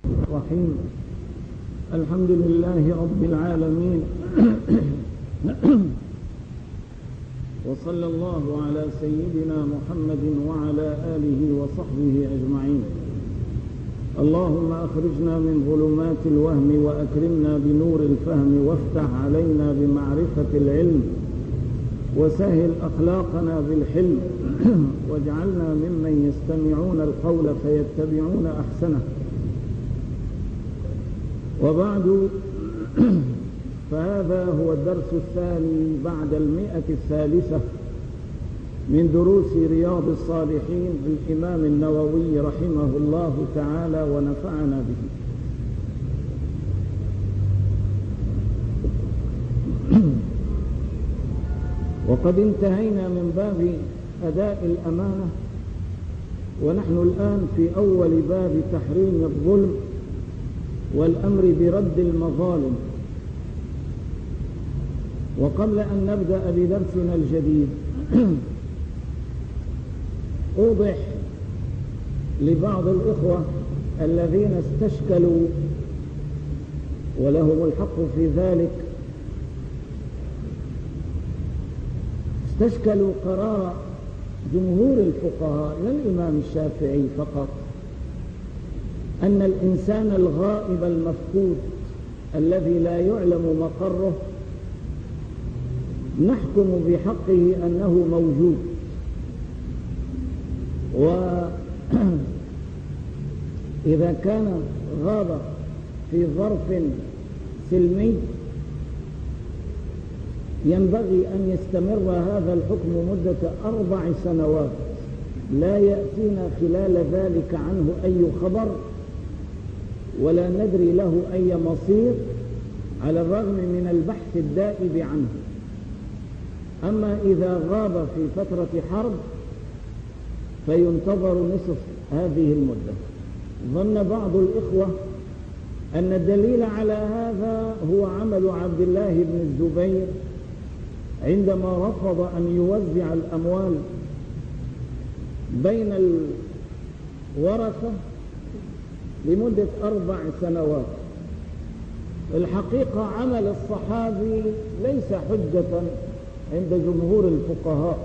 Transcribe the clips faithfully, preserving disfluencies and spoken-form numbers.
الرحيم. الحمد لله رب العالمين وصلى الله على سيدنا محمد وعلى آله وصحبه أجمعين. اللهم أخرجنا من ظلمات الوهم وأكرمنا بنور الفهم وافتح علينا بمعرفة العلم وسهل أخلاقنا بالحلم واجعلنا ممن يستمعون القول فيتبعون أحسنه. وبعد، فهذا هو الدرس الثاني بعد المئة الثالثة من دروس رياض الصالحين للإمام النووي رحمه الله تعالى ونفعنا به. وقد انتهينا من باب أداء الأمانة، ونحن الآن في أول باب تحريم الظلم والأمر برد المظالم. وقبل أن نبدأ بدرسنا الجديد أوضح لبعض الإخوة الذين استشكلوا ولهم الحق في ذلك، استشكلوا قرار جمهور الفقهاء لا الإمام الشافعي فقط، أن الإنسان الغائب المفقود الذي لا يعلم مقره نحكم بحقه أنه موجود، وإذا كان غاب في ظرف سلمي ينبغي أن يستمر هذا الحكم مدة أربع سنوات لا يأتينا خلال ذلك عنه أي خبر ولا ندري له أي مصير، على الرغم من البحث الدائب عنه. أما إذا غاب في فترة حرب فينتظر نصف هذه المدة. ظن بعض الإخوة أن الدليل على هذا هو عمل عبد الله بن الزبير عندما رفض أن يوزع الأموال بين الورثة لمدة أربع سنوات. الحقيقة عمل الصحابي ليس حجة عند جمهور الفقهاء،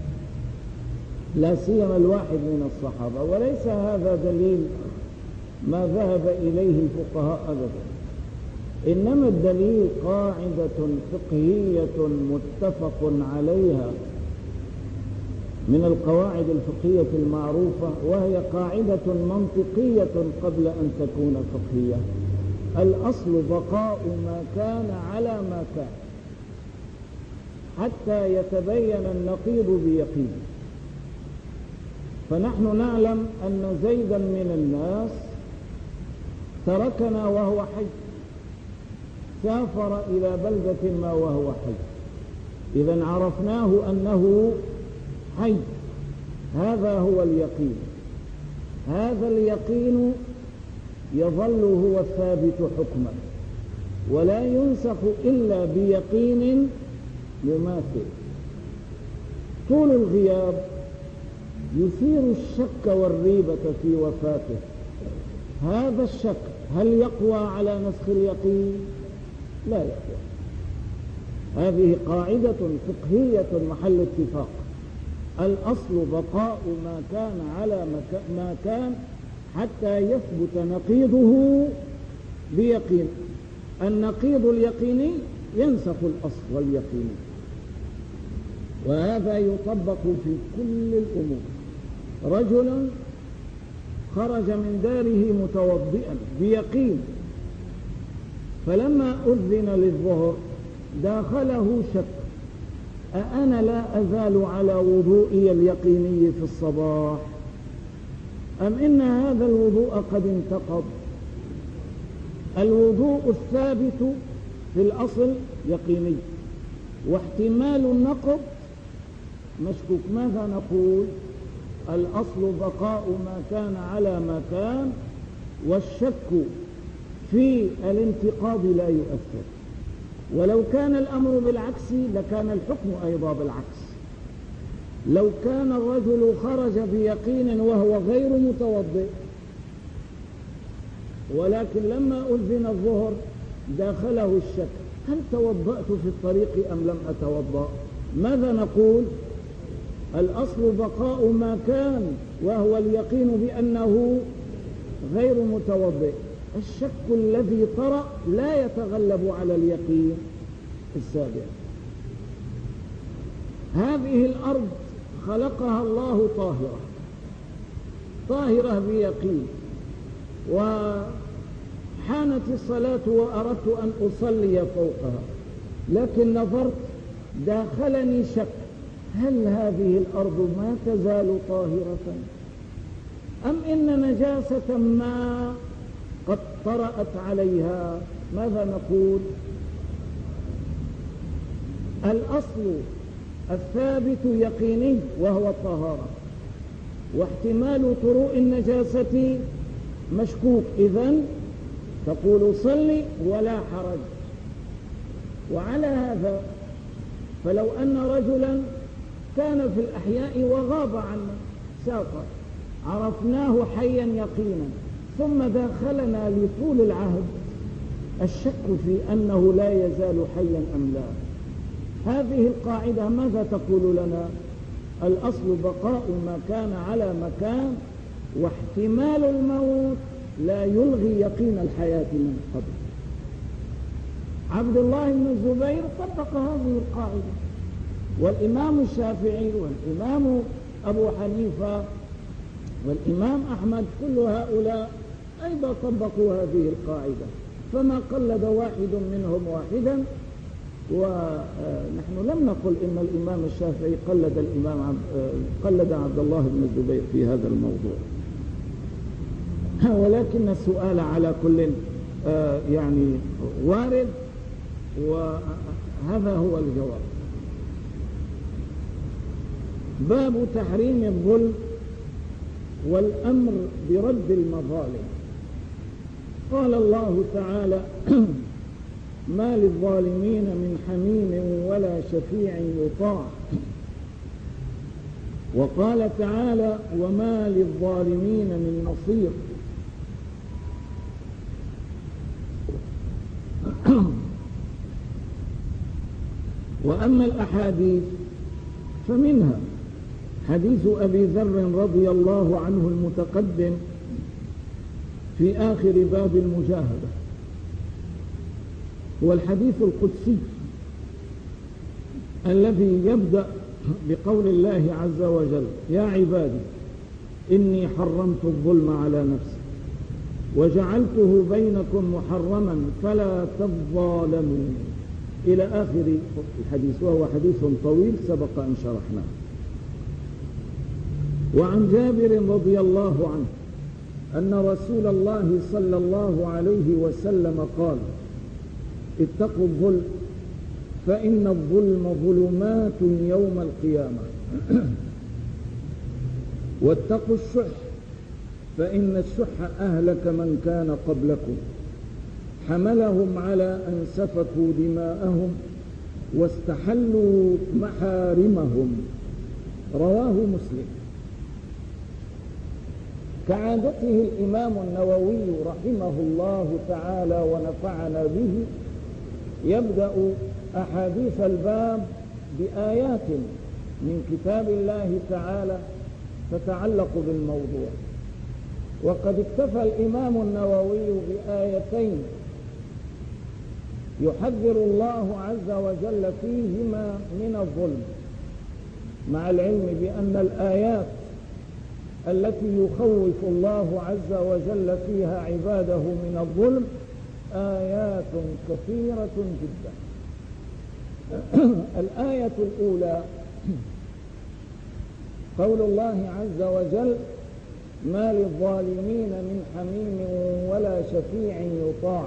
لا سيما الواحد من الصحابة، وليس هذا دليل ما ذهب إليه الفقهاء أبدا، إنما الدليل قاعدة فقهية متفق عليها من القواعد الفقهية المعروفة، وهي قاعدة منطقية قبل أن تكون فقهية. الأصل بقاء ما كان على ما كان حتى يتبين النقيض بيقين. فنحن نعلم أن زيدا من الناس تركنا وهو حي، سافر إلى بلدة ما وهو حي، إذن عرفناه أنه حي. هذا هو اليقين. هذا اليقين يظل هو الثابت حكما ولا ينسخ إلا بيقين مماثل. طول الغياب يثير الشك والريبة في وفاته. هذا الشك هل يقوى على نسخ اليقين؟ لا يقوى. هذه قاعدة فقهية محل اتفاق. الأصل بقاء ما كان على ما كان حتى يثبت نقيضه بيقين. النقيض اليقيني ينسخ الأصل واليقيني، وهذا يطبق في كل الأمور. رجل خرج من داره متوضئا بيقين، فلما أذن للظهر داخله شك: أأنا لا أزال على وضوئي اليقيني في الصباح أم إن هذا الوضوء قد انتقض؟ الوضوء الثابت في الأصل يقيني، واحتمال النقض مشكوك. ماذا نقول؟ الأصل بقاء ما كان على ما كان، والشك في الانتقاض لا يؤثر. ولو كان الأمر بالعكس لكان الحكم أيضا بالعكس. لو كان الرجل خرج بيقين وهو غير متوضئ ولكن لما أذن الظهر داخله الشك، هل توضأت في الطريق أم لم أتوضأ؟ ماذا نقول؟ الأصل بقاء ما كان، وهو اليقين بأنه غير متوضئ. الشك الذي طرأ لا يتغلب على اليقين السابق. هذه الأرض خلقها الله طاهرة طاهرة بيقين، وحانت الصلاة وأردت أن أصلي فوقها، لكن نظرت داخلني شك، هل هذه الأرض ما تزال طاهرة أم إن نجاسة ما قد طرأت عليها؟ ماذا نقول؟ الأصل الثابت يقيني وهو الطهارة، واحتمال طروء النجاسة مشكوك، إذن تقول صلي ولا حرج. وعلى هذا فلو أن رجلا كان في الأحياء وغاب عنا، سافر، عرفناه حيا يقينا، ثم داخلنا لطول العهد الشك في أنه لا يزال حيا أم لا، هذه القاعدة ماذا تقول لنا؟ الأصل بقاء ما كان على مكان، واحتمال الموت لا يلغي يقين الحياة من قبل. عبد الله بن الزبير طبق هذه القاعدة، والإمام الشافعي والإمام أبو حنيفة والإمام أحمد كل هؤلاء أيضا طبقوا هذه القاعدة، فما قلد واحد منهم واحدا. ونحن لم نقل إن الإمام الشافعي قلد الإمام عبد قلد عبد الله بن الزبير في هذا الموضوع، ولكن السؤال على كل يعني وارد، وهذا هو الجواب. باب تحريم الظلم والأمر برد المظالم. قال الله تعالى: ما للظالمين من حميم ولا شفيع يطاع. وقال تعالى: وما للظالمين من نصير. وأما الأحاديث فمنها حديث أبي ذر رضي الله عنه المتقدم في آخر باب المجاهدة، والحديث القدسي الذي يبدأ بقول الله عز وجل: يا عبادي إني حرمت الظلم على نفسي وجعلته بينكم محرما فلا تظالموا، إلى آخر الحديث، وهو حديث طويل سبق أن شرحناه. وعن جابر رضي الله عنه أن رسول الله صلى الله عليه وسلم قال: اتقوا الظلم فإن الظلم ظلمات يوم القيامة، واتقوا الشح فإن الشح أهلك من كان قبلكم، حملهم على أن سفكوا دماءهم واستحلوا محارمهم. رواه مسلم. كعادته الإمام النووي رحمه الله تعالى ونفعنا به يبدأ أحاديث الباب بآيات من كتاب الله تعالى تتعلق بالموضوع، وقد اكتفى الإمام النووي بآيتين يحذر الله عز وجل فيهما من الظلم، مع العلم بأن الآيات التي يخوف الله عز وجل فيها عباده من الظلم آيات كثيرة جدا. الآية الأولى قول الله عز وجل: ما للظالمين من حميم ولا شفيع يطاع.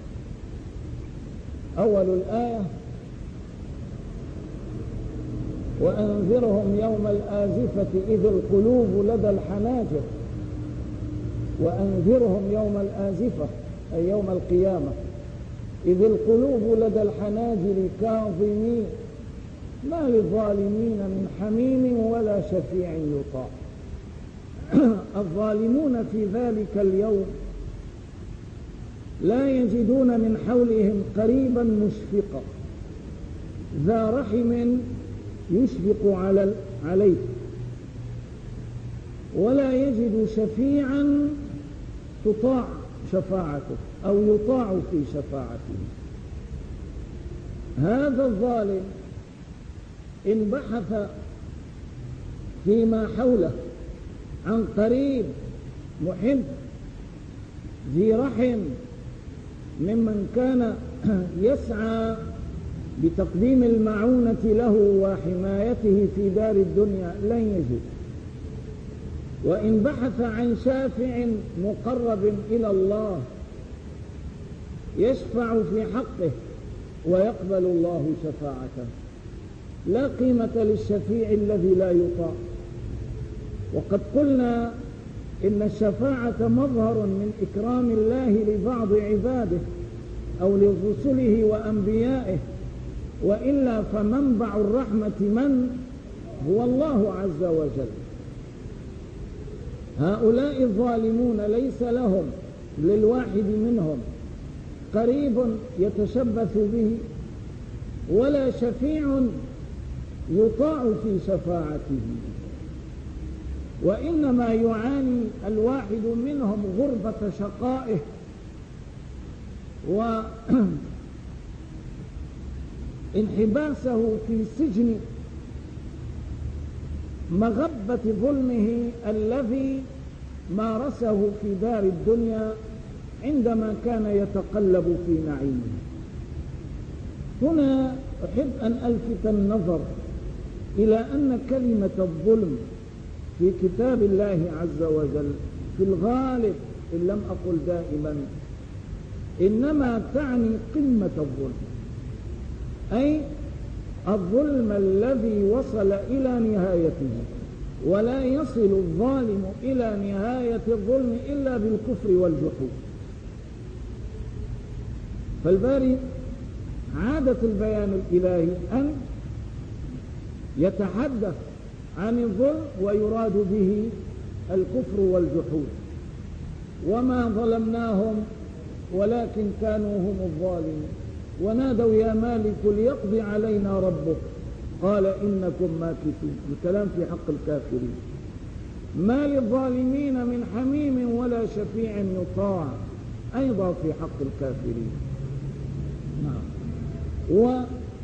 أول الآية: وأنذرهم يوم الآزفة إذ القلوب لدى الحناجر. وأنذرهم يوم الآزفة أي يوم القيامة إذ القلوب لدى الحناجر كاظمين ما للظالمين من حميم ولا شفيع يطاع. الظالمون في ذلك اليوم لا يجدون من حولهم قريبا مشفقا ذا رحم يشفق على عليه، ولا يجد شفيعا تطاع شفاعته أو يطاع في شفاعته. هذا الظالم إن بحث فيما حوله عن قريب محب ذي رحم ممن كان يسعى بتقديم المعونة له وحمايته في دار الدنيا لن يجد. وإن بحث عن شافع مقرب إلى الله يشفع في حقه ويقبل الله شفاعته، لا قيمة للشفيع الذي لا يطاع. وقد قلنا إن الشفاعة مظهر من إكرام الله لبعض عباده أو لرسله وأنبيائه، وإلا فمنبع الرحمة من هو الله عز وجل. هؤلاء الظالمون ليس لهم للواحد منهم قريب يتشبث به ولا شفيع يطاع في شفاعته، وإنما يعاني الواحد منهم غربة شقائه وانحباسه في سجن مغبة ظلمه الذي مارسه في دار الدنيا عندما كان يتقلب في نعيمه. هنا أحب أن ألفت النظر إلى أن كلمة الظلم في كتاب الله عز وجل في الغالب إن لم أقل دائما إنما تعني قمة الظلم، أي الظلم الذي وصل إلى نهايته، ولا يصل الظالم إلى نهاية الظلم إلا بالكفر والجحود. فالباري عادة البيان الإلهي أن يتحدث عن الظلم ويراد به الكفر والجحود. وما ظلمناهم ولكن كانوا هم الظالمين ونادوا يا مالك ليقضي علينا ربك قال إنكم ماكثون. الكلام في حق الكافرين. ما للظالمين من حميم ولا شفيع يطاع، أيضا في حق الكافرين. نعم. و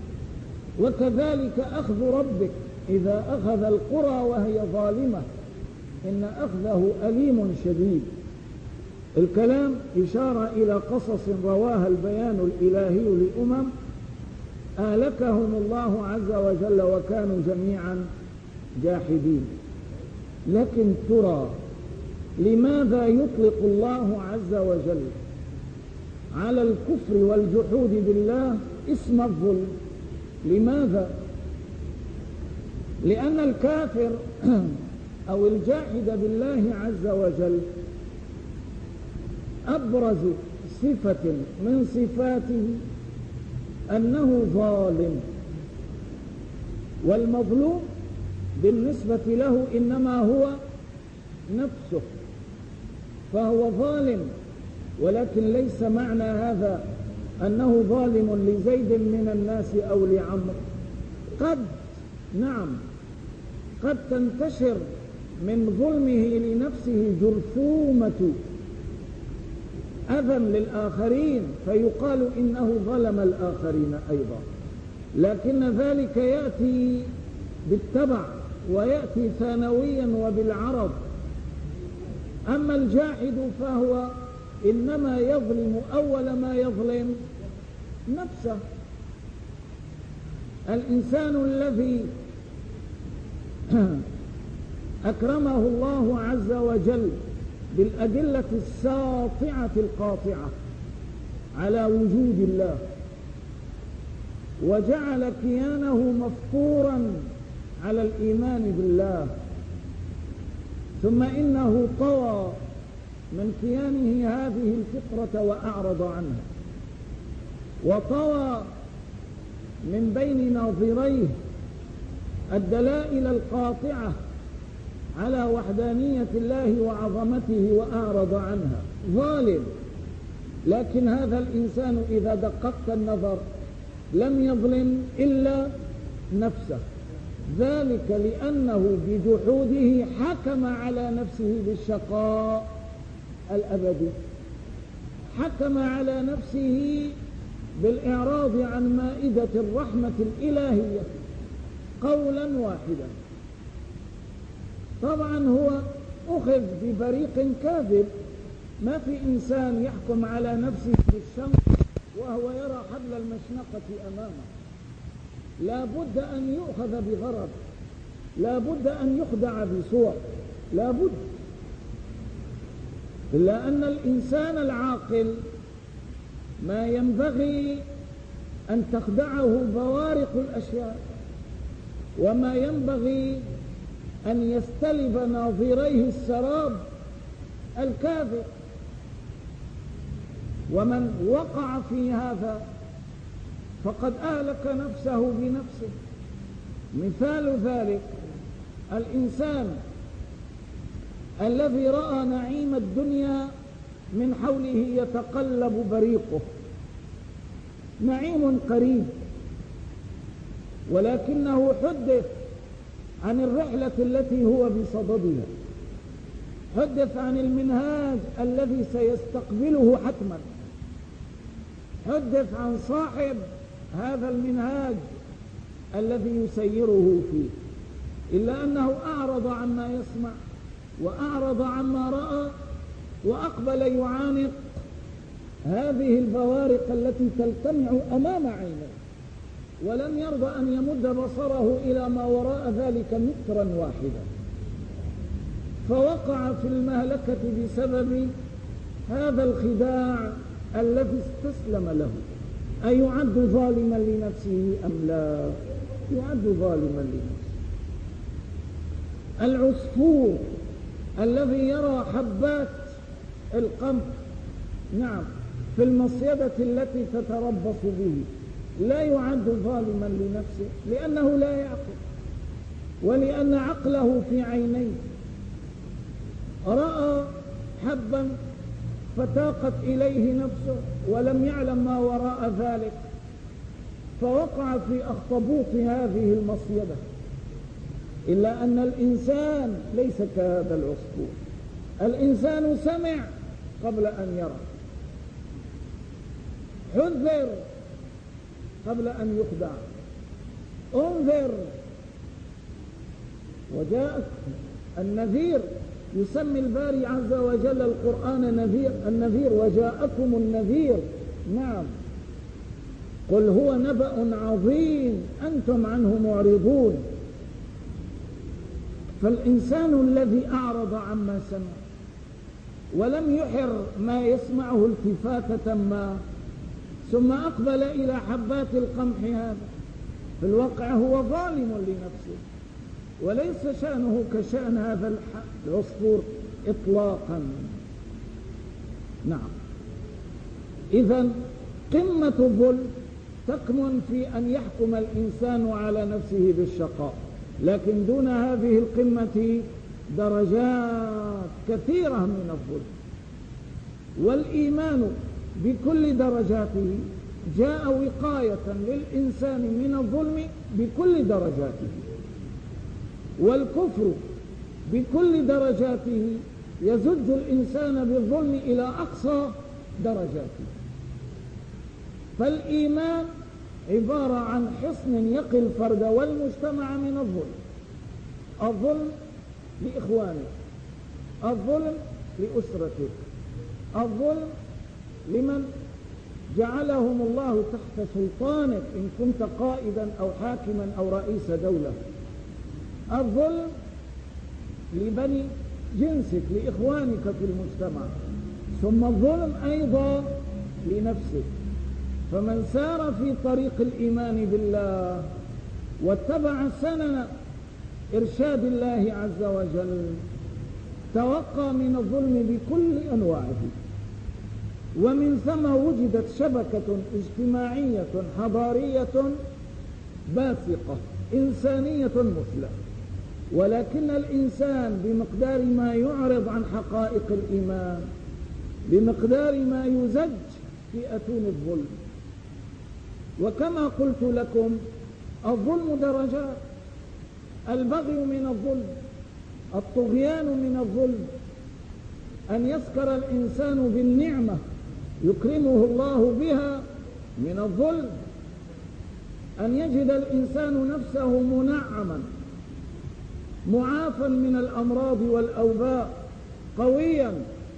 وكذلك أخذ ربك إذا أخذ القرى وهي ظالمة إن أخذه أليم شديد. الكلام إشارة إلى قصص رواها البيان الإلهي لأمم أهلكهم الله عز وجل وكانوا جميعا جاحدين. لكن ترى لماذا يطلق الله عز وجل على الكفر والجحود بالله اسم الظلم؟ لماذا؟ لأن الكافر أو الجاحد بالله عز وجل أبرز صفة من صفاته أنه ظالم، والمظلوم بالنسبة له إنما هو نفسه، فهو ظالم. ولكن ليس معنى هذا أنه ظالم لزيد من الناس أو لعمر. قد نعم قد تنتشر من ظلمه لنفسه جرثومة أذى للآخرين فيقال إنه ظلم الآخرين أيضا، لكن ذلك يأتي بالتبع ويأتي ثانويا وبالعرض. أما الجاحد فهو إنما يظلم أول ما يظلم نفسه. الإنسان الذي أكرمه الله عز وجل بالأدلة الساطعة القاطعة على وجود الله وجعل كيانه مفطورا على الإيمان بالله، ثم إنه طوى من كيانه هذه الفطرة وأعرض عنها، وطوى من بين ناظريه الدلائل القاطعة على وحدانية الله وعظمته وأعرض عنها. ظالم لكن هذا الإنسان إذا دققت النظر لم يظلم إلا نفسه، ذلك لأنه بجحوده حكم على نفسه بالشقاء الأبدي، حكم على نفسه بالإعراض عن مائدة الرحمة الإلهية قولا واحدا. طبعا هو أخذ ببريق كاذب، ما في إنسان يحكم على نفسه بالشمس وهو يرى حبل المشنقة أمامه، لا بد أن يؤخذ بغرض، لا بد أن يخدع بصور، لا بد. إلا أن الإنسان العاقل ما ينبغي أن تخدعه بوارق الأشياء، وما ينبغي أن يستلب ناظريه السراب الكاذب. ومن وقع في هذا فقد أهلك نفسه بنفسه. مثال ذلك الإنسان الذي رأى نعيم الدنيا من حوله يتقلب بريقه، نعيم قريب، ولكنه حدث عن الرحلة التي هو بصددها، حدث عن المنهاج الذي سيستقبله حتما، حدث عن صاحب هذا المنهاج الذي يسيره فيه، إلا أنه أعرض عما يسمع وأعرض عما رأى وأقبل يعانق هذه البوارق التي تلتمع أمام عينيه، ولم يرضى أن يمد بصره إلى ما وراء ذلك مترا واحدا، فوقع في المهلكة بسبب هذا الخداع الذي استسلم له. أيعد ظالما لنفسه أم لا؟ يعد ظالما لنفسه. العصفور الذي يرى حبات القمح نعم في المصيدة التي تتربص به لا يعد ظالما لنفسه، لأنه لا يعقل، ولأن عقله في عينيه. رأى حبا فتاقت إليه نفسه ولم يعلم ما وراء ذلك، فوقع في أخطبوط هذه المصيدة. إلا أن الإنسان ليس كهذا العصفور، الإنسان سمع قبل أن يرى، حذر قبل أن يخدع، انذر. وجاءت النذير، يسمي الباري عز وجل القرآن نذير، النذير وجاءكم النذير. نعم، قل هو نبأ عظيم أنتم عنه معرضون. فالإنسان الذي أعرض عما سمع ولم يحر ما يسمعه التفاتة ما، ثم أقبل إلى حبات القمح هذا، في الواقع هو ظالم لنفسه، وليس شأنه كشأن هذا العصفور إطلاقا. نعم، إذن قمة الظلم تكمن في أن يحكم الإنسان على نفسه بالشقاء، لكن دون هذه القمة درجات كثيرة من الظلم. والإيمان بكل درجاته جاء وقاية للإنسان من الظلم بكل درجاته، والكفر بكل درجاته يزج الإنسان بالظلم إلى أقصى درجاته. فالإيمان عبارة عن حصن يقي الفرد والمجتمع من الظلم. الظلم لإخوانك، الظلم لأسرتك، الظلم لمن جعلهم الله تحت سلطانك إن كنت قائدا أو حاكما أو رئيس دولة، الظلم لبني جنسك لإخوانك في المجتمع، ثم الظلم أيضا لنفسك. فمن سار في طريق الإيمان بالله واتبع سنن إرشاد الله عز وجل توقى من الظلم بكل أنواعه. ومن ثم وجدت شبكة اجتماعية حضارية باثقة إنسانية مثلى، ولكن الإنسان بمقدار ما يعرض عن حقائق الإيمان بمقدار ما يزج في أتون الظلم. وكما قلت لكم الظلم درجات، البغي من الظلم، الطغيان من الظلم، أن يسكر الإنسان بالنعمة يكرمه الله بها من الظلم، أن يجد الإنسان نفسه منعما معافا من الأمراض والأوباء قويا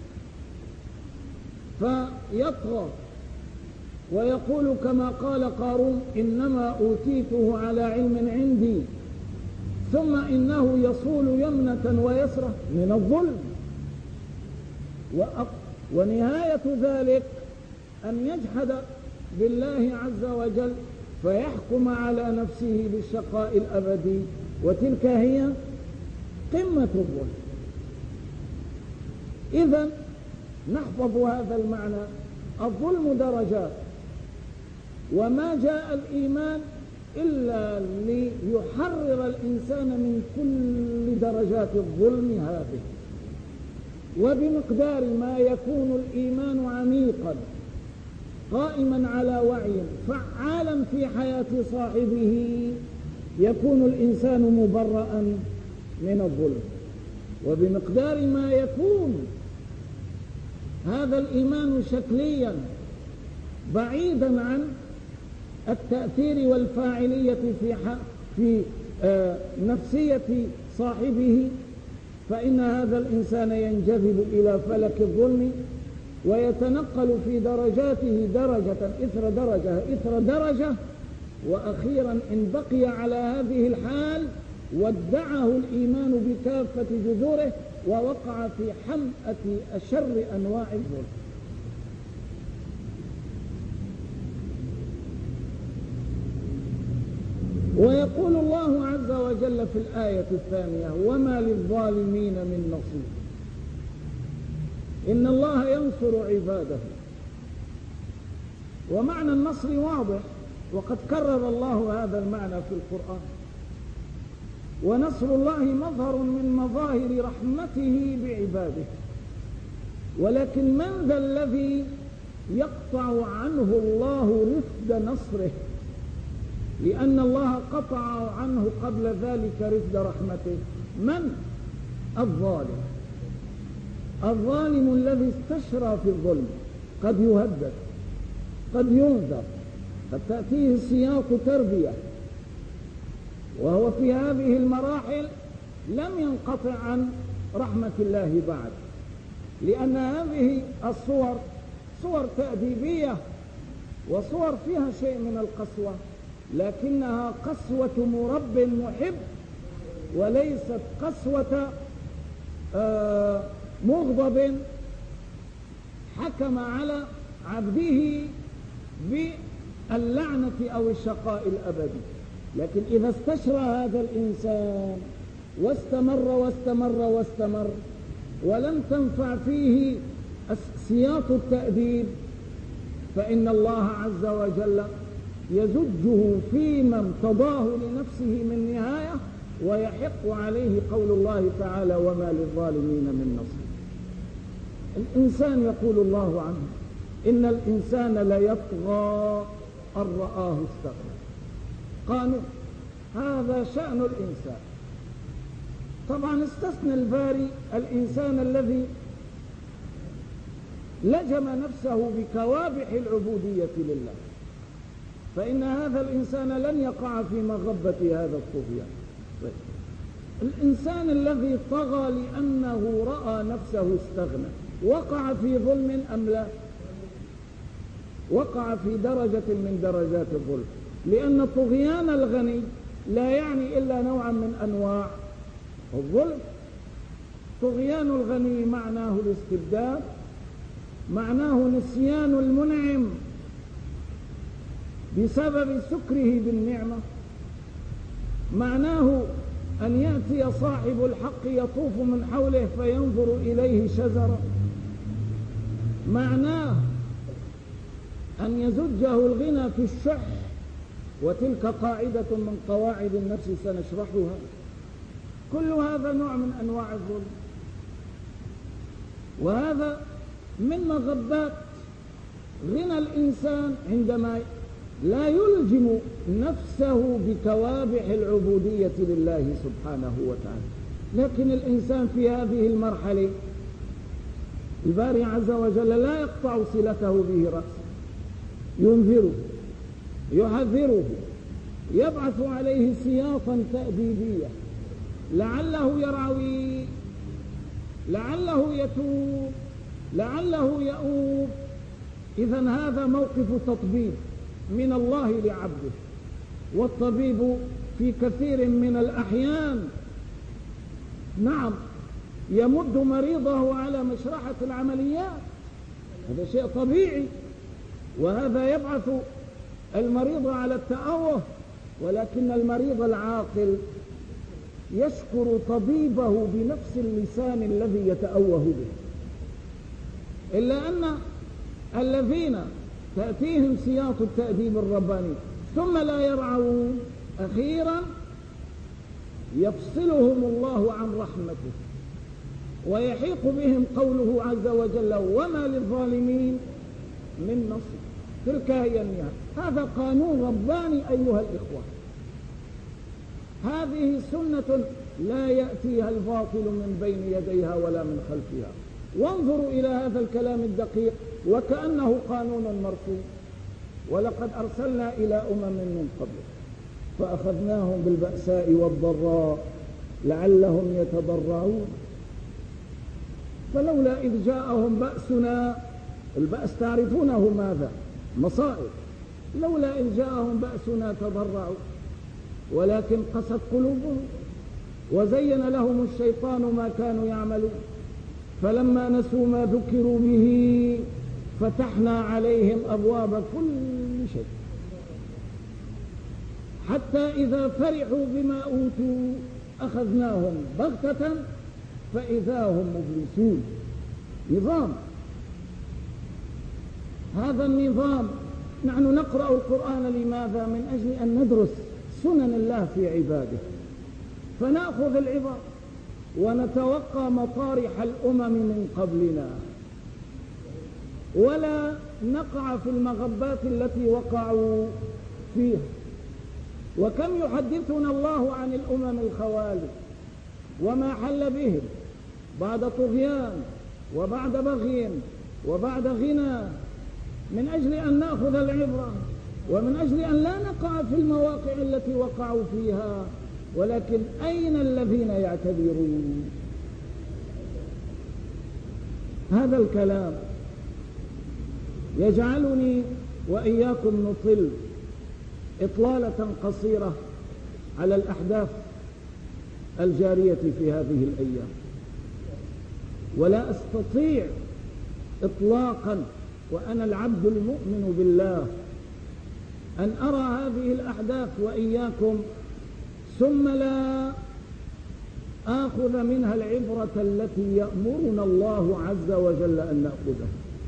فيطغى ويقول كما قال قارون إنما أوتيته على علم عندي، ثم إنه يصول يمنة ويسرة من الظلم. ونهاية ذلك أن يجحد بالله عز وجل فيحكم على نفسه بالشقاء الأبدي، وتلك هي قمة الظلم. إذن نحفظ هذا المعنى، الظلم درجات، وما جاء الإيمان إلا ليحرر الإنسان من كل درجات الظلم هذه. وبمقدار ما يكون الإيمان عميقا قائما على وعي فعالا في حياة صاحبه يكون الإنسان مبرأ من الظلم. وبمقدار ما يكون هذا الإيمان شكليا بعيدا عن التأثير والفاعلية في في آه نفسية صاحبه، فإن هذا الإنسان ينجذب إلى فلك الظلم ويتنقل في درجاته درجة إثر درجة إثر درجة، وأخيرا إن بقي على هذه الحال ودعه الإيمان بكافة جذوره ووقع في حمأة أشر أنواع الظلم. ويقول الله عز وجل في الآية الثانية وما للظالمين من نصير. إن الله ينصر عباده. ومعنى النصر واضح، وقد كرر الله هذا المعنى في القرآن. ونصر الله مظهر من مظاهر رحمته بعباده، ولكن من ذا الذي يقطع عنه الله رفد نصره؟ لأن الله قطع عنه قبل ذلك رفد رحمته. من؟ الظالم. الظالم الذي استشرى في الظلم قد يهدد، قد ينذر، قد تأتيه سياق تربية، وهو في هذه المراحل لم ينقطع عن رحمة الله بعد، لأن هذه الصور صور تأديبية وصور فيها شيء من القسوة، لكنها قسوة مرب محب وليست قسوة آه مغضب حكم على عبده باللعنة أو الشقاء الأبدي. لكن إذا استشرى هذا الإنسان واستمر واستمر واستمر ولم تنفع فيه سياط التأديب، فإن الله عز وجل يزجه فيما امتضاه لنفسه من نهاية، ويحق عليه قول الله تعالى وما للظالمين من نصير. الإنسان يقول الله عنه إن الإنسان ليطغى أن رآه استغنى. قالوا هذا شأن الإنسان. طبعا استثنى الباري الإنسان الذي لجم نفسه بكوابح العبودية لله، فإن هذا الإنسان لن يقع في مغبة هذا الطغيان. الإنسان الذي طغى لأنه رأى نفسه استغنى وقع في ظلم أم لا؟ وقع في درجة من درجات الظلم، لأن طغيان الغني لا يعني إلا نوعا من أنواع الظلم. طغيان الغني معناه الاستبداد، معناه نسيان المنعم بسبب سكره بالنعمة، معناه أن يأتي صاحب الحق يطوف من حوله فينظر إليه شزرا، معناه أن يزجه الغنى في الشح، وتلك قاعدة من قواعد النفس سنشرحها. كل هذا نوع من أنواع الظلم، وهذا من مغبات غنى الإنسان عندما لا يلجم نفسه بتوابع العبودية لله سبحانه وتعالى. لكن الإنسان في هذه المرحلة الباري عز وجل لا يقطع صلته به رأسه، ينذره، يحذره، يبعث عليه سياطا تأديبية لعله يرعوي، لعله يتوب، لعله يؤوب. إذن هذا موقف تطبيب من الله لعبده. والطبيب في كثير من الأحيان نعم يمد مريضه على مشرحة العمليات، هذا شيء طبيعي، وهذا يبعث المريض على التأوه. ولكن المريض العاقل يشكر طبيبه بنفس اللسان الذي يتأوه به. إلا أن الذين تأتيهم سياط التأديب الرباني ثم لا يرعون، أخيرا يفصلهم الله عن رحمته ويحيق بهم قوله عز وجل وما للظالمين من نصير. تلك هي النهاية. هذا قانون رباني أيها الإخوة، هذه سنة لا يأتيها الباطل من بين يديها ولا من خلفها. وانظروا إلى هذا الكلام الدقيق وكأنه قانون مرسوم. ولقد أرسلنا إلى أمم من قبل فأخذناهم بالبأساء والضراء لعلهم يتضرعون فلولا إذ جاءهم بأسنا، البأس تعرفونه ماذا؟ مصائب. لولا إذ جاءهم بأسنا تضرعوا ولكن قست قلوبهم وزين لهم الشيطان ما كانوا يعملون فلما نسوا ما ذكروا به فتحنا عليهم أبواب كل شيء حتى إذا فرحوا بما أوتوا أخذناهم بغتة فإذا هم مبلسون. نظام، هذا النظام. نحن نقرأ القرآن لماذا؟ من أجل أن ندرس سنن الله في عباده، فنأخذ العبر ونتوقع مطارح الأمم من قبلنا ولا نقع في المغبات التي وقعوا فيها. وكم يحدثنا الله عن الأمم الخوالي وما حل بهم بعد طغيان وبعد بغي وبعد غنى، من أجل أن نأخذ العبرة ومن أجل أن لا نقع في المواقع التي وقعوا فيها. ولكن أين الذين يعتبرون؟ هذا الكلام يجعلني وإياكم نطل إطلالة قصيرة على الأحداث الجارية في هذه الأيام، ولا أستطيع إطلاقا وأنا العبد المؤمن بالله أن أرى هذه الأحداث وإياكم ثم لا آخذ منها العبرة التي يأمرنا الله عز وجل أن نأخذها.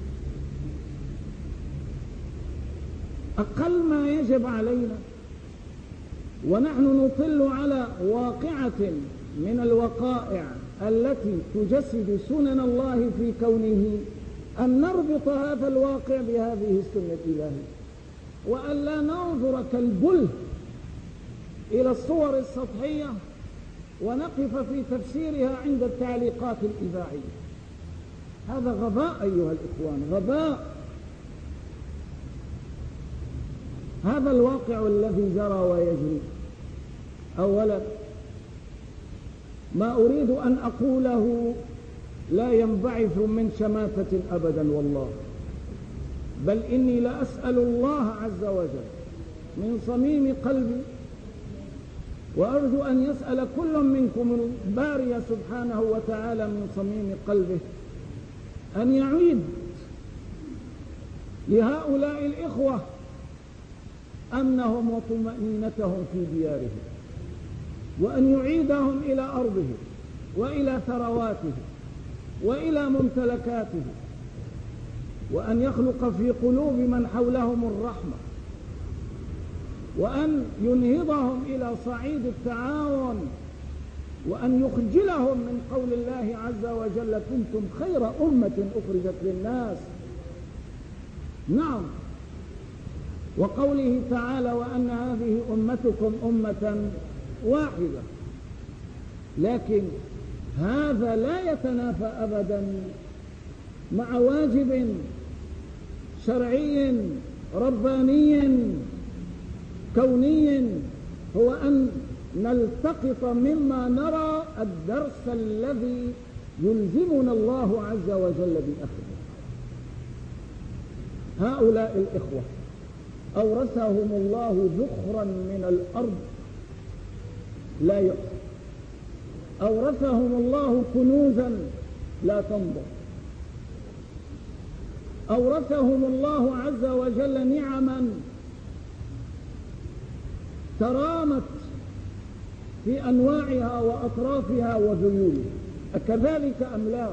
أقل ما يجب علينا ونحن نطل على واقعة من الوقائع التي تجسد سنن الله في كونه أن نربط هذا الواقع بهذه السنة الإلهية، وأن لا ننظر كالبله إلى الصور السطحية ونقف في تفسيرها عند التعليقات الإذاعية. هذا غباء أيها الإخوان، غباء. هذا الواقع الذي جرى ويجري، أولا ما أريد أن أقوله لا ينبعث من شماتة أبدا والله، بل إني لأسأل الله عز وجل من صميم قلبي، وأرجو أن يسأل كل منكم الباري سبحانه وتعالى من صميم قلبه أن يعيد لهؤلاء الإخوة أمنهم وطمأنينتهم في ديارهم، وأن يعيدهم إلى أرضهم وإلى ثرواتهم وإلى ممتلكاتهم، وأن يخلق في قلوب من حولهم الرحمة، وأن ينهضهم إلى صعيد التعاون وأن يخجلهم من قول الله عز وجل كنتم خير أمة أخرجت للناس. نعم، وقوله تعالى وأن هذه أمتكم أمة واحدة، لكن هذا لا يتنافى أبدا مع واجب شرعي رباني كوني، هو أن نلتقط مما نرى الدرس الذي يلزمنا الله عز وجل بأخذه. هؤلاء الإخوة أورثهم الله ذخرا من الأرض لا يحصى، أورثهم الله كنوزا لا تنضب، أورثهم الله عز وجل نعما ترامت في أنواعها وأطرافها وذيولها، أكذلك أم لا؟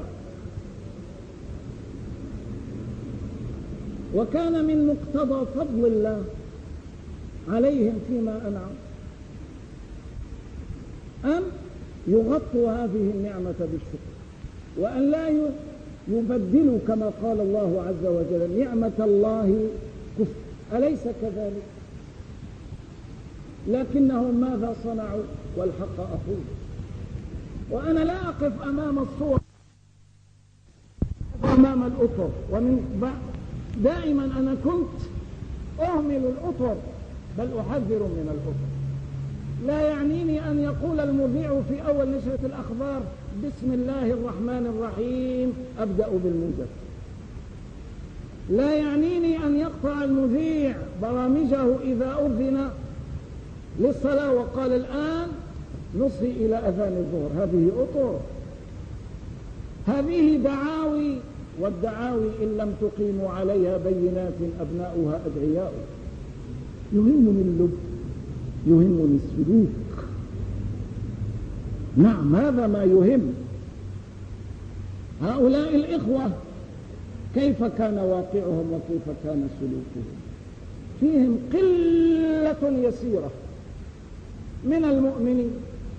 وكان من مقتضى فضل الله عليهم فيما أنعم أن يغطوا هذه النعمة بالشكر، وأن لا يبدلوا كما قال الله عز وجل نعمة الله كفر، أليس كذلك؟ لكنهم ماذا صنعوا؟ والحق أقول، وأنا لا أقف أمام الصور أمام الأطر، ومن دائما أنا كنت أهمل الأطر بل أحذر من الأطر. لا يعنيني أن يقول المذيع في أول نشرة الأخبار بسم الله الرحمن الرحيم أبدأ بالموجز، لا يعنيني أن يقطع المذيع برامجه إذا أذن للصلاة وقال الآن نصي إلى أذان الظهر. هذه أطر، هذه دعاوي، والدعاوي إن لم تقيموا عليها بينات أبناؤها أدعياء. يهمني اللب، يهمني السلوك. نعم، هذا ما يهم. هؤلاء الإخوة كيف كان واقعهم وكيف كان سلوكهم؟ فيهم قلة يسيرة من المؤمنين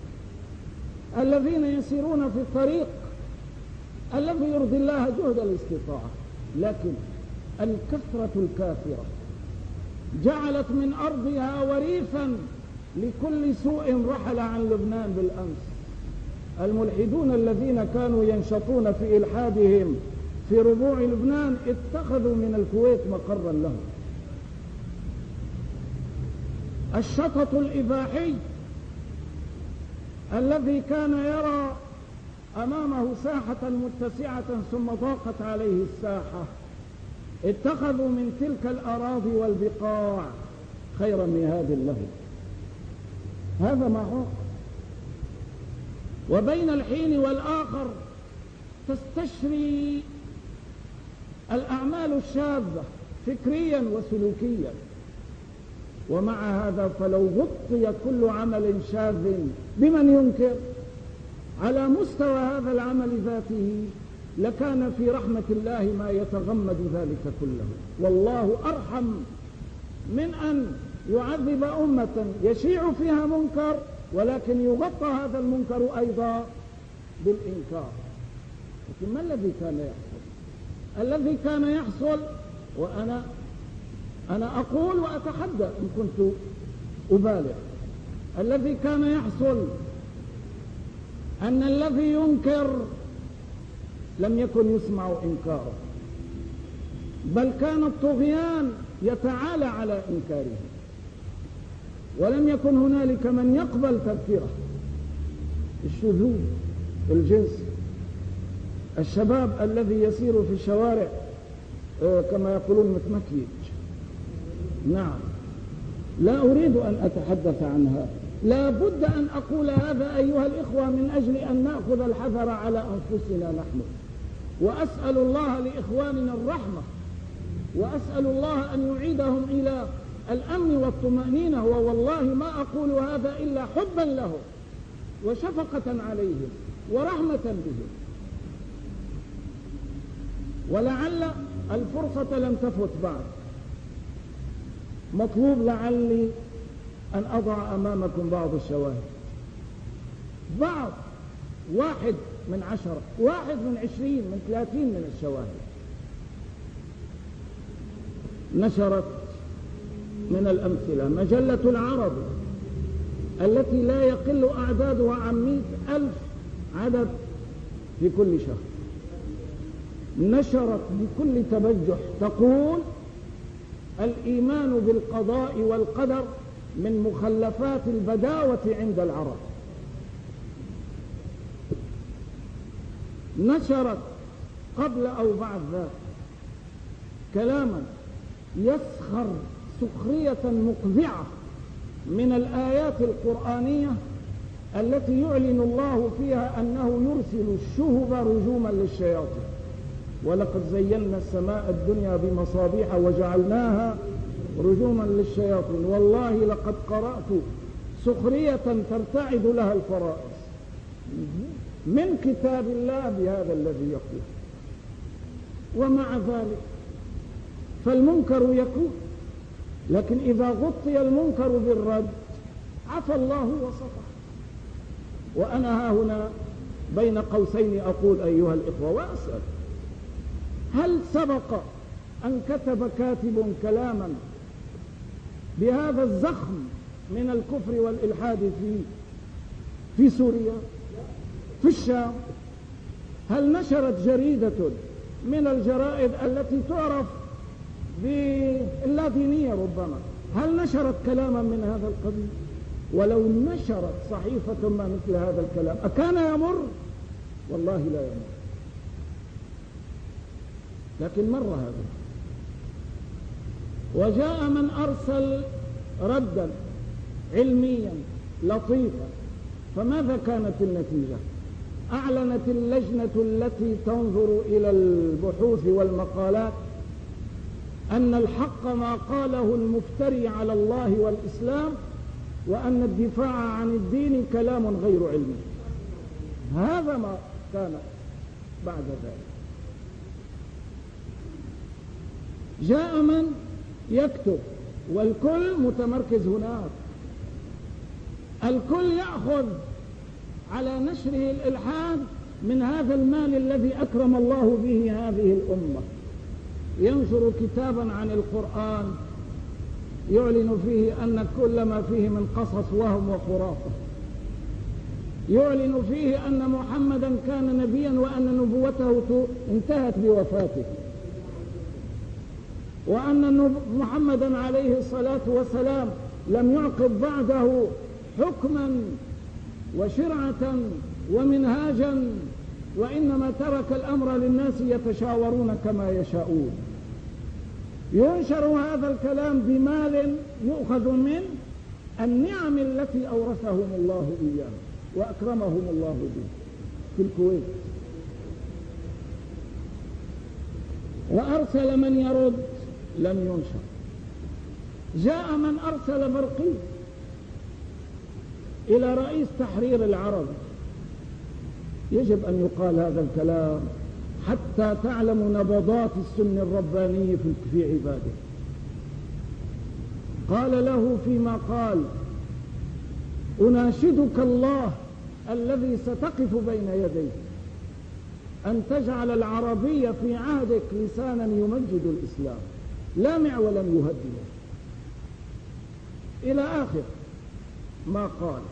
الذين يسيرون في الطريق الذي يرضي الله جهد الاستطاعة، لكن الكثرة الكافرة جعلت من أرضها وريثا لكل سوء رحل عن لبنان بالأمس. الملحدون الذين كانوا ينشطون في إلحادهم في ربوع لبنان اتخذوا من الكويت مقرا لهم. الشطط الإباحي الذي كان يرى أمامه ساحة متسعة ثم ضاقت عليه الساحة اتخذوا من تلك الأراضي والبقاع خيرا مهاد له. هذا ما هو. وبين الحين والآخر تستشري الأعمال الشاذة فكريا وسلوكيا، ومع هذا فلو غطي كل عمل شاذ بمن ينكر على مستوى هذا العمل ذاته لكان في رحمة الله ما يتغمد ذلك كله. والله أرحم من أن يعذب أمة يشيع فيها منكر ولكن يغطى هذا المنكر أيضا بالإنكار. لكن ما الذي كان يحصل؟ الذي كان يحصل، وأنا أنا أقول وأتحدى إن كنت أبالغ، الذي كان يحصل أن الذي ينكر لم يكن يسمع إنكاره، بل كان الطغيان يتعالى على إنكاره، ولم يكن هنالك من يقبل تذكيره. الشذوذ الجنسي، الشباب الذي يسير في الشوارع كما يقولون متمكيج. نعم، لا أريد أن أتحدث عنها، لا بد أن أقول هذا أيها الإخوة من أجل أن نأخذ الحذر على أنفسنا نحن، وأسأل الله لإخواننا الرحمة، وأسأل الله أن يعيدهم إلى الأمن والطمأنينة. والله ما أقول هذا إلا حبا لهم وشفقة عليهم ورحمة بهم، ولعل الفرصة لم تفت بعد. مطلوب لعلي أن أضع أمامكم بعض الشواهد، بعض واحد من عشرة، واحد من عشرين، من ثلاثين من الشواهد. نشرت من الأمثلة مجلة العرب التي لا يقل أعدادها عن مئة ألف عدد في كل شهر، نشرت بكل تبجح تقول: الإيمان بالقضاء والقدر من مخلفات البداوة عند العرب. نشرت قبل أو بعد ذلك كلاما يسخر سخرية مقذعة من الآيات القرآنية التي يعلن الله فيها أنه يرسل الشهب رجوما للشياطين: ولقد زينا السماء الدنيا بمصابيح وجعلناها رجوما للشياطين والله لقد قرأت سخرية ترتعد لها الفرائس من كتاب الله بهذا الذي يقول. ومع ذلك فالمنكر يكون، لكن إذا غطي المنكر بالرد عفى الله وصفح. وأنا ها هنا بين قوسين أقول أيها الإخوة وأسأل: هل سبق أن كتب كاتب كلاما بهذا الزخم من الكفر والإلحاد في في سوريا، في الشام؟ هل نشرت جريدة من الجرائد التي تعرف باللادينية ربما، هل نشرت كلاما من هذا القبيل؟ ولو نشرت صحيفة ما مثل هذا الكلام أكان يمر؟ والله لا يمر. لكن مر هذا. وجاء من أرسل ردا علميا لطيفا، فماذا كانت النتيجة؟ أعلنت اللجنة التي تنظر إلى البحوث والمقالات أن الحق ما قاله المفتري على الله والإسلام، وأن الدفاع عن الدين كلام غير علمي. هذا ما كان بعد ذلك. جاء من يكتب والكل متمركز هناك، الكل يأخذ على نشره الإلحاد من هذا المال الذي أكرم الله به هذه الأمة. ينشر كتابا عن القرآن يعلن فيه أن كل ما فيه من قصص وهم وخرافة، يعلن فيه أن محمدا كان نبيا وأن نبوته انتهت بوفاته، وأن محمدا عليه الصلاة والسلام لم يعقب بعده حكما وشرعة ومنهاجا، وإنما ترك الأمر للناس يتشاورون كما يشاءون. ينشر هذا الكلام بمال يؤخذ من النعم التي أورثهم الله إياه وأكرمهم الله به في الكويت. وأرسل من يرد لم ينشر. جاء من أرسل برقي إلى رئيس تحرير العرب. يجب أن يقال هذا الكلام حتى تعلموا نبضات السن الرباني في عباده. قال له فيما قال: أناشدك الله الذي ستقف بين يديك أن تجعل العربية في عهدك لسانا يمجد الإسلام لا معولا يهدده، إلى آخر ما قال.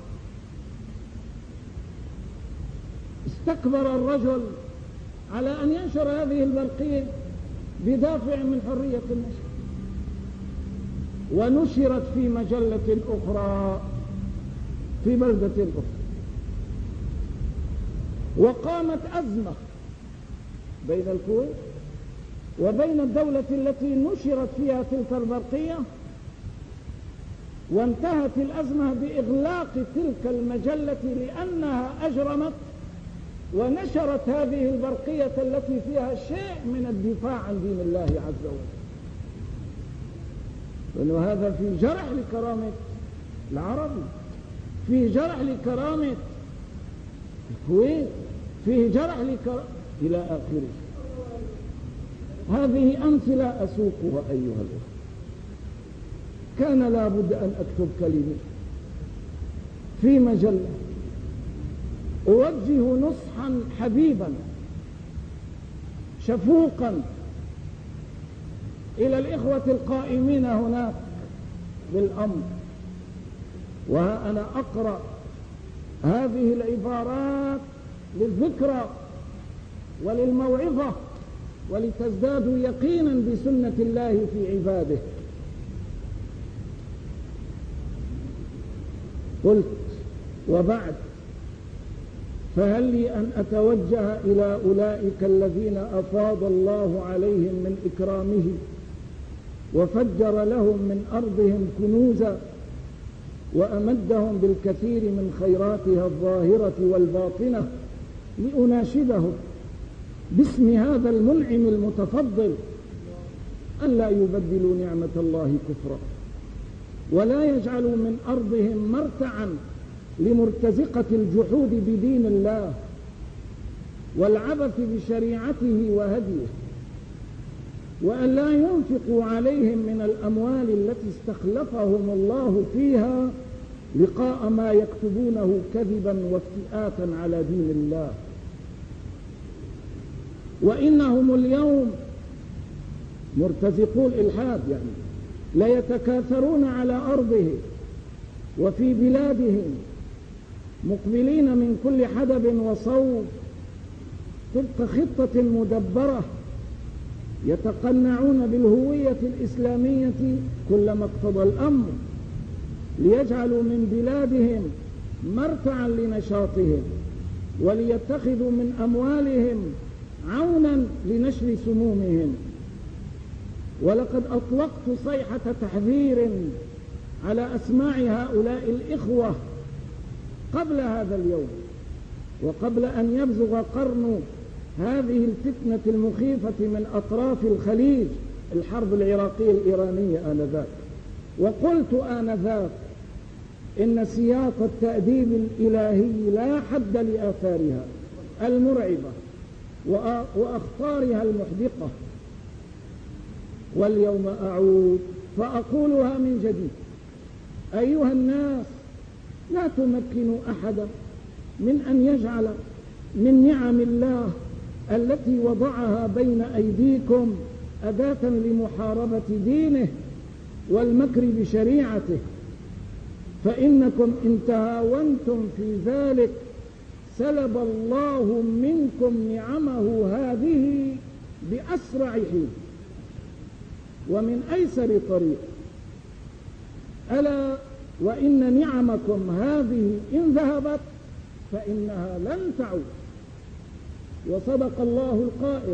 استكبر الرجل على أن ينشر هذه البرقية بدافع من حرية النشر، ونشرت في مجلة أخرى في بلدة أخرى. وقامت أزمة بين الكويت وبين الدولة التي نشرت فيها تلك البرقية، وانتهت الأزمة بإغلاق تلك المجلة لأنها أجرمت ونشرت هذه البرقية التي فيها شيء من الدفاع عن دين الله عز وجل. لأنه هذا في جرح لكرامة العربي، في جرح لكرامة الكويت، فيه جرح لكرامة إلى آخره. هذه أمثلة أسوقها أيها الأخوة. كان لا بد أن أكتب كلمة في مجلة أوجه نصحا حبيبا شفوقا إلى الإخوة القائمين هناك بالأمر، وها أنا أقرأ هذه العبارات للذكرى وللموعظة ولتزدادوا يقينا بسنة الله في عباده. قلت: وبعد، فهل لي أن أتوجه إلى أولئك الذين أفاض الله عليهم من إكرامه وفجر لهم من أرضهم كنوزا وأمدهم بالكثير من خيراتها الظاهرة والباطنة، لأناشدهم باسم هذا المنعم المتفضل ألا يبدلوا نعمة الله كفرا، ولا يجعلوا من أرضهم مرتعا لمرتزقة الجحود بدين الله والعبث بشريعته وهديه، وأن لا ينفقوا عليهم من الأموال التي استخلفهم الله فيها لقاء ما يكتبونه كذبا وافتئاتا على دين الله. وإنهم اليوم مرتزقو الإلحاد يعني ليتكاثرون على أرضه وفي بلادهم، مقبلين من كل حدب وصوب طبق خطة مدبرة، يتقنعون بالهوية الإسلامية كلما اقتضى الأمر، ليجعلوا من بلادهم مرتعا لنشاطهم، وليتخذوا من أموالهم عونا لنشر سمومهم. ولقد أطلقت صيحة تحذير على أسماع هؤلاء الإخوة قبل هذا اليوم، وقبل أن يبزغ قرن هذه الفتنة المخيفة من أطراف الخليج، الحرب العراقية الإيرانية آنذاك. وقلت آنذاك إن سياق التأديب الإلهي لا حد لآثارها المرعبة وأخطارها المحدقة. واليوم أعود فأقولها من جديد: أيها الناس، لا تمكنوا أحدا من أن يجعل من نعم الله التي وضعها بين أيديكم أداة لمحاربة دينه والمكر بشريعته، فإنكم إن تهاونتم في ذلك سلب الله منكم نعمه هذه بأسرع حين ومن أيسر طريق. ألا وإن نعمكم هذه إن ذهبت فإنها لن تعود. وصدق الله القائل: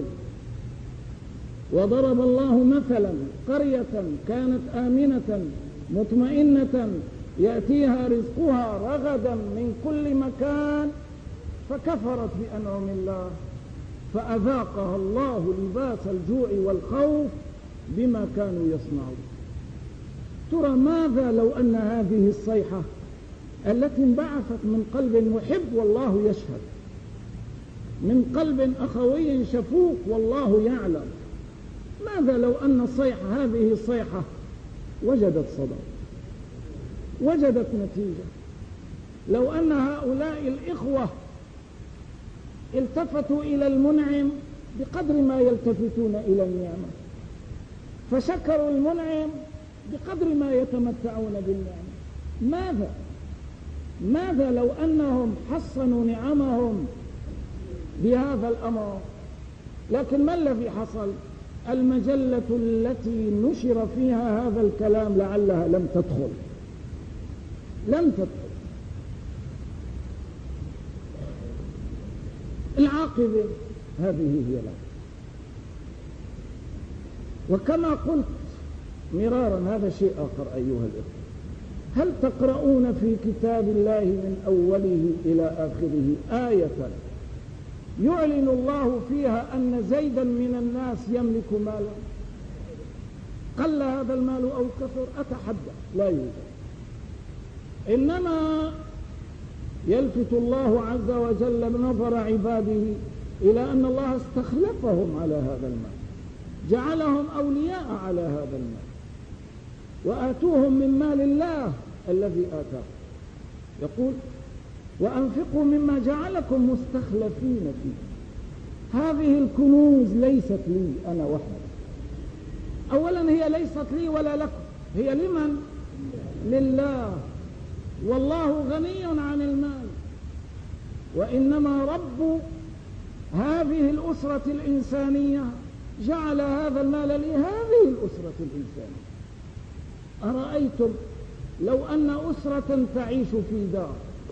وضرب الله مثلا قرية كانت آمنة مطمئنة يأتيها رزقها رغدا من كل مكان فكفرت بأنعم الله فأذاقها الله لباس الجوع والخوف بما كانوا يصنعون. ترى ماذا لو أن هذه الصيحة التي انبعثت من قلب محب والله يشهد، من قلب أخوي شفوق والله يعلم، ماذا لو أن الصيحة هذه الصيحة وجدت صدى، وجدت نتيجة؟ لو أن هؤلاء الإخوة التفتوا إلى المنعم بقدر ما يلتفتون إلى النعمة، فشكروا المنعم بقدر ما يتمتعون بالنعمة، ماذا ماذا لو أنهم حصنوا نعمهم بهذا الأمر؟ لكن ما الذي حصل؟ المجلة التي نشر فيها هذا الكلام لعلها لم تدخل لم تدخل العاقبة هذه هي العاقبة. وكما قلت مرارا، هذا شيء آخر أيها الإخوة: هل تقرؤون في كتاب الله من أوله إلى آخره آية يعلن الله فيها أن زيدا من الناس يملك مالا؟ قل هذا المال أو كثر؟ أتحدى، لا يوجد. إنما يلفت الله عز وجل نظر عباده إلى أن الله استخلفهم على هذا المال، جعلهم أولياء على هذا المال، وآتوهم من مال الله الذي آتاه. يقول: وأنفقوا مما جعلكم مستخلفين فيه. هذه الكنوز ليست لي أنا وحدي، أولا هي ليست لي ولا لكم، هي لمن؟ لله، والله غني عن المال، وإنما رب هذه الأسرة الإنسانية جعل هذا المال لهذه الأسرة الإنسانية. أرأيتم لو أن أسرة تعيش في دار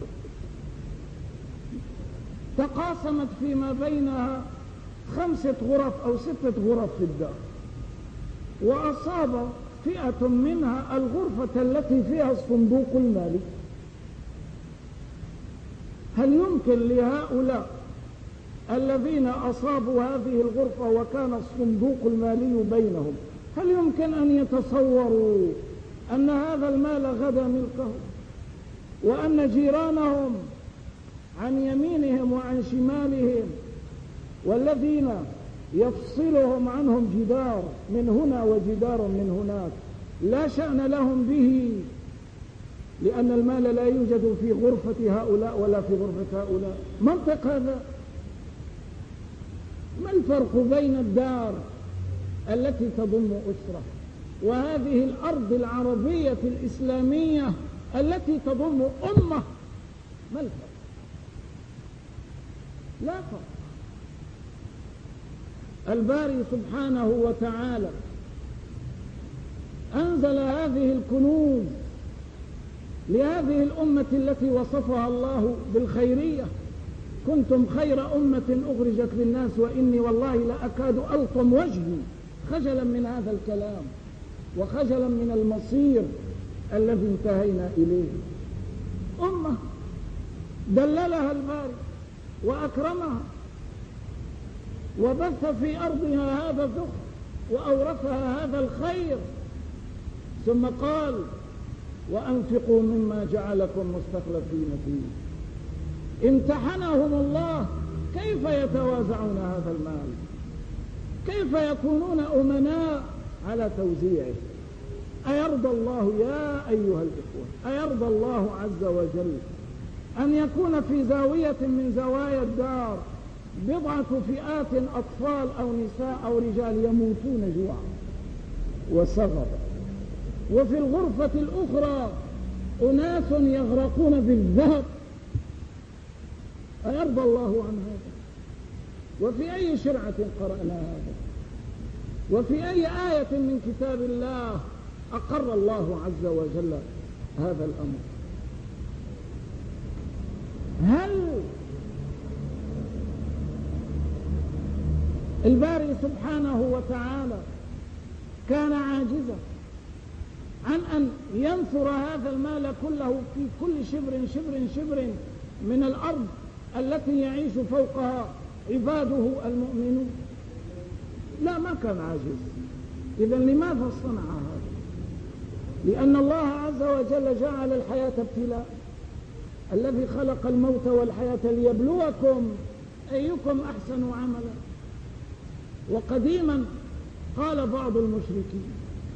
تقاسمت فيما بينها خمسة غرف أو ستة غرف في الدار، وأصاب فئة منها الغرفة التي فيها الصندوق المالي، هل يمكن لهؤلاء الذين أصابوا هذه الغرفة وكان الصندوق المالي بينهم، هل يمكن أن يتصوروا أن هذا المال غدا ملكهم، وأن جيرانهم عن يمينهم وعن شمالهم والذين يفصلهم عنهم جدار من هنا وجدار من هناك لا شأن لهم به، لأن المال لا يوجد في غرفة هؤلاء ولا في غرفة هؤلاء؟ منطق هذا؟ ما الفرق بين الدار التي تضم أسرة وهذه الأرض العربية الإسلامية التي تضم أمة؟ ما الفرق؟ لا فرق. الباري سبحانه وتعالى أنزل هذه الكنوز لهذه الأمة التي وصفها الله بالخيرية: كنتم خير أمة أخرجت للناس وإني والله لأكاد ألطم وجهي خجلا من هذا الكلام وخجلا من المصير الذي انتهينا إليه. أمة دللها الباري وأكرمها وبث في أرضها هذا الذخر وأورثها هذا الخير، ثم قال: وأنفقوا مما جعلكم مستخلفين فيه. امتحنهم الله كيف يتوازعون هذا المال، كيف يكونون أمناء على توزيعه. أيرضى الله يا أيها الإخوة، أيرضى الله عز وجل أن يكون في زاوية من زوايا الدار بضعة فئات أطفال أو نساء أو رجال يموتون جوعا وصغرا، وفي الغرفة الأخرى أناس يغرقون بالذهب؟ أيرضى الله عن هذا؟ وفي أي شرعة قرأنا هذا؟ وفي أي آية من كتاب الله أقر الله عز وجل هذا الأمر؟ هل الباري سبحانه وتعالى كان عاجزا عن أن ينثر هذا المال كله في كل شبر شبر شبر من الأرض التي يعيش فوقها عباده المؤمنون؟ لا، ما كان عاجز. إذن لماذا صنع هذا؟ لأن الله عز وجل جعل الحياة ابتلاء، الذي خلق الموت والحياة ليبلوكم أيكم أحسن عملا. وقديما قال بعض المشركين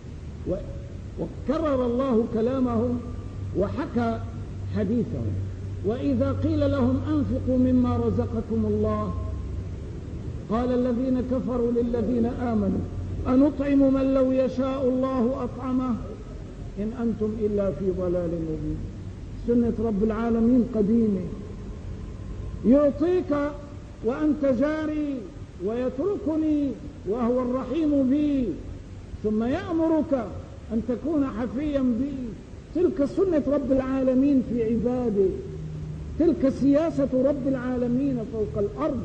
وكرر الله كلامهم وحكى حديثهم: وإذا قيل لهم أنفقوا مما رزقكم الله قال الذين كفروا للذين آمنوا أنطعم من لو يشاء الله أطعمه إن أنتم إلا في ضلال مبين. سنة رب العالمين قديمة، يعطيك وأنت جاري ويتركني وهو الرحيم بي، ثم يأمرك أن تكون حفيا بي. تلك سنة رب العالمين في عباده، تلك سياسة رب العالمين فوق الأرض.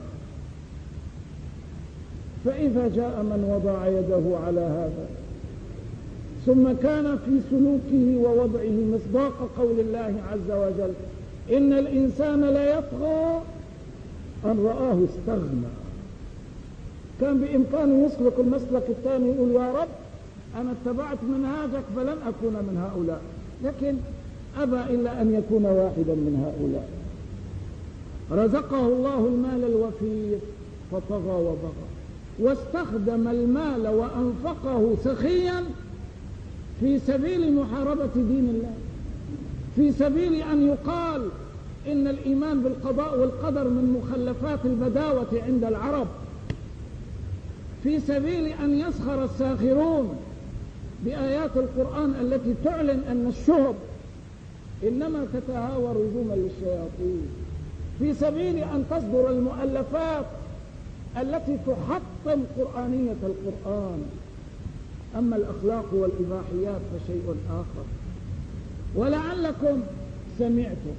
فإذا جاء من وضع يده على هذا ثم كان في سلوكه ووضعه مصداق قول الله عز وجل: إن الإنسان ليطغى أن رآه استغنى، كان بإمكانه يسلك المسلك الثاني يقول: يا رب أنا اتبعت منهاجك فلن أكون من هؤلاء، لكن أبى إلا أن يكون واحدا من هؤلاء. رزقه الله المال الوفير فطغى وبغى، واستخدم المال وأنفقه سخيا في سبيل محاربة دين الله، في سبيل أن يقال إن الإيمان بالقضاء والقدر من مخلفات البداوة عند العرب، في سبيل أن يسخر الساخرون بآيات القرآن التي تعلن أن الشهب إنما تتهاوى رجوما للشياطين، في سبيل أن تصدر المؤلفات التي تحطم قرآنية القرآن. أما الأخلاق والإباحيات فشيء آخر. ولعلكم سمعتم،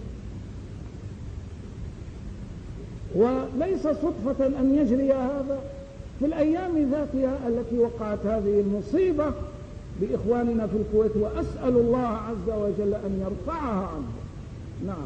وليس صدفة أن يجري هذا في الأيام ذاتها التي وقعت هذه المصيبة بإخواننا في الكويت، وأسأل الله عز وجل أن يرفعها عنهم. نعم،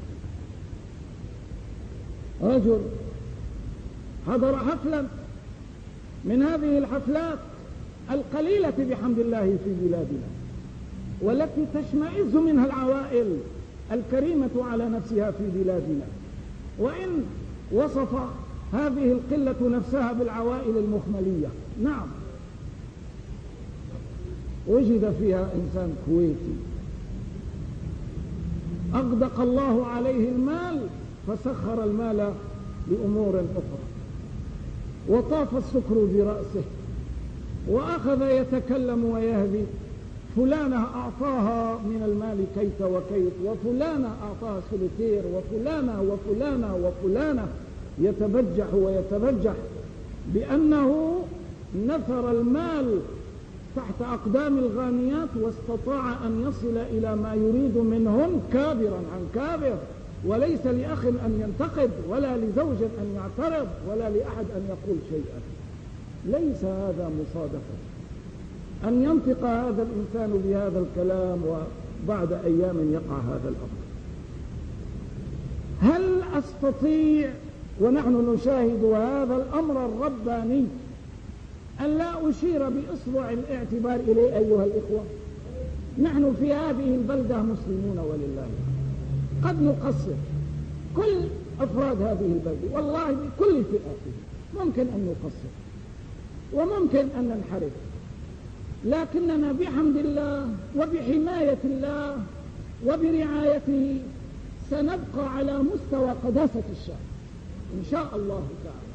رجل حضر حفلا من هذه الحفلات القليلة بحمد الله في بلادنا، والتي تشمئز منها العوائل الكريمة على نفسها في بلادنا، وإن وصف هذه القلة نفسها بالعوائل المخملية. نعم، وجد فيها إنسان كويتي أغدق الله عليه المال فسخر المال لأمور أخرى، وطاف السكر برأسه وأخذ يتكلم ويهدي: فلانة أعطاها من المال كيت وكيت، وفلانة أعطاها سلتير، وفلانة وفلانة وفلانة، يتبجح ويتبجح بأنه نثر المال تحت أقدام الغانيات واستطاع أن يصل إلى ما يريد منهن كابرا عن كابر. وليس لأخ أن ينتقد، ولا لزوج أن يعترض، ولا لأحد أن يقول شيئا. ليس هذا مصادفة أن ينطق هذا الإنسان بهذا الكلام وبعد أيام يقع هذا الأمر. هل أستطيع ونحن نشاهد هذا الأمر الرباني أن لا أشير بإصبع الاعتبار إليه أيها الإخوة؟ نحن في هذه البلدة مسلمون ولله، قد نقصر كل أفراد هذه البلدة والله بكل فئاته، ممكن أن نقصر وممكن أن ننحرف، لكننا بحمد الله وبحماية الله وبرعايته سنبقى على مستوى قداسة الشعب إن شاء الله تعالى.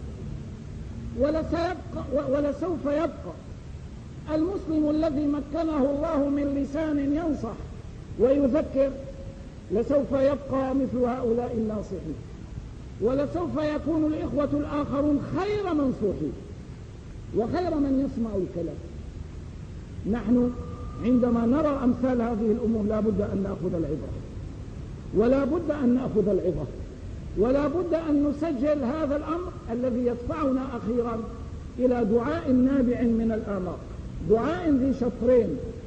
ولسيبقى ولسوف يبقى المسلم الذي مكنه الله من لسان ينصح ويذكر، لسوف يبقى مثل هؤلاء الناصحين، ولسوف يكون الإخوة الآخرون خير منصوحين وخير من يسمع الكلام. نحن عندما نرى أمثال هذه الأمور لا بد أن نأخذ العبرة، ولا بد أن نأخذ العبرة، ولا بد أن نسجل هذا الأمر الذي يدفعنا أخيرا إلى دعاء نابع من الآمال، دعاء ذي شطرين.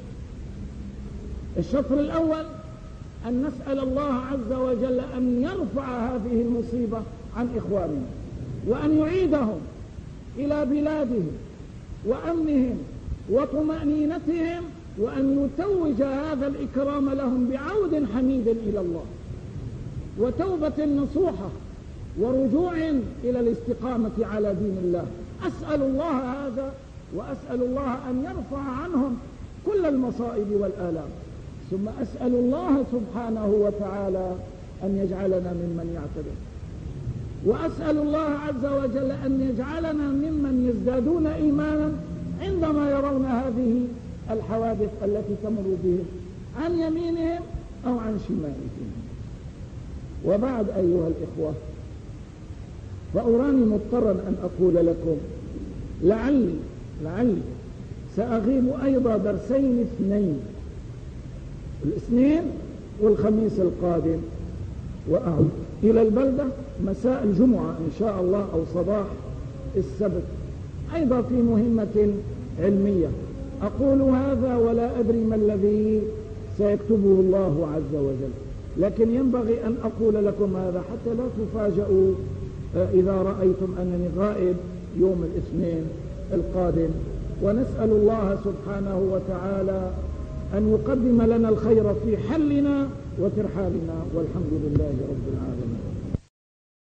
الشطر الأول أن نسأل الله عز وجل أن يرفع هذه المصيبة عن إخواننا، وأن يعيدهم إلى بلادهم وأمنهم وطمأنينتهم، وأن يتوج هذا الإكرام لهم بعود حميد إلى الله وتوبة نصوحة ورجوع إلى الاستقامة على دين الله. أسأل الله هذا، وأسأل الله أن يرفع عنهم كل المصائب والآلام، ثم أسأل الله سبحانه وتعالى أن يجعلنا ممن يعتبر، وأسأل الله عز وجل أن يجعلنا ممن يزدادون إيمانا عندما يرون هذه الحوادث التي تمر بهم عن يمينهم أو عن شمالهم. وبعد أيها الإخوة، فأراني مضطرا أن أقول لكم لعلي لعلي سأغيب أيضا درسين اثنين، الاثنين والخميس القادم، وأعود إلى البلدة مساء الجمعة إن شاء الله أو صباح السبت أيضا في مهمة علمية. أقول هذا ولا أدري ما الذي سيكتبه الله عز وجل، لكن ينبغي أن أقول لكم هذا حتى لا تفاجئوا إذا رأيتم أنني غائب يوم الاثنين القادم. ونسأل الله سبحانه وتعالى أن يقدم لنا الخير في حلنا وترحالنا، والحمد لله رب العالمين.